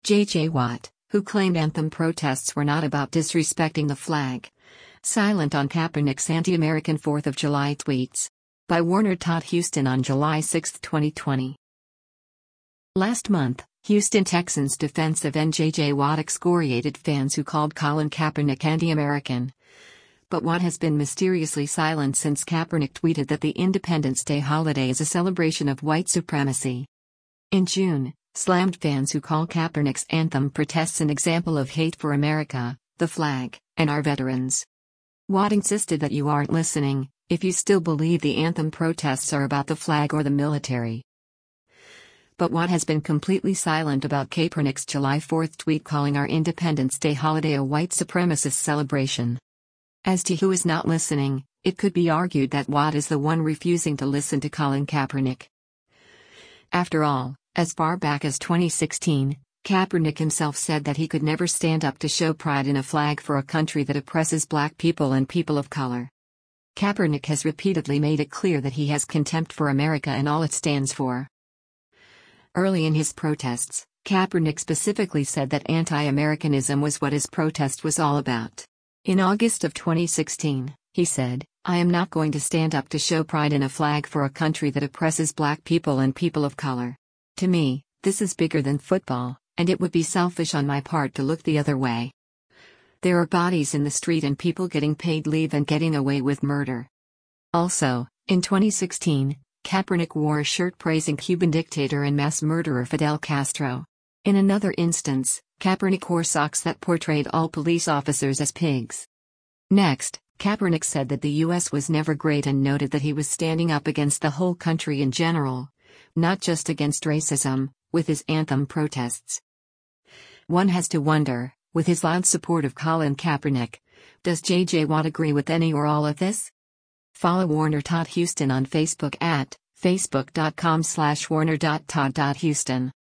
J.J. Watt, who claimed anthem protests were not about disrespecting the flag. Silent on Kaepernick's anti-American 4th of July tweets. By Warner Todd Houston on July 6, 2020. Last month, Houston Texans defensive end J.J. Watt excoriated fans who called Colin Kaepernick anti-American. But Watt has been mysteriously silent since Kaepernick tweeted that the Independence Day holiday is a celebration of white supremacy. In June, slammed fans who call Kaepernick's anthem protests an example of hate for America, the flag, and our veterans. Watt insisted that you aren't listening if you still believe the anthem protests are about the flag or the military. But Watt has been completely silent about Kaepernick's July 4 tweet calling our Independence Day holiday a white supremacist celebration. As to who is not listening, it could be argued that Watt is the one refusing to listen to Colin Kaepernick. After all, as far back as 2016, Kaepernick himself said that he could never stand up to show pride in a flag for a country that oppresses black people and people of color. Kaepernick has repeatedly made it clear that he has contempt for America and all it stands for. Early in his protests, Kaepernick specifically said that anti-Americanism was what his protest was all about. In August of 2016, he said, "I am not going to stand up to show pride in a flag for a country that oppresses black people and people of color. To me, this is bigger than football, and it would be selfish on my part to look the other way. There are bodies in the street and people getting paid leave and getting away with murder." Also, in 2016, Kaepernick wore a shirt praising Cuban dictator and mass murderer Fidel Castro. In another instance, Kaepernick wore socks that portrayed all police officers as pigs. Next, Kaepernick said that the U.S. was never great and noted that he was standing up against the whole country in general, not just against racism, with his anthem protests. One has to wonder, with his loud support of Colin Kaepernick, does J.J. Watt agree with any or all of this? Follow Warner Todd Houston on Facebook at facebook.com/warner.todd.houston.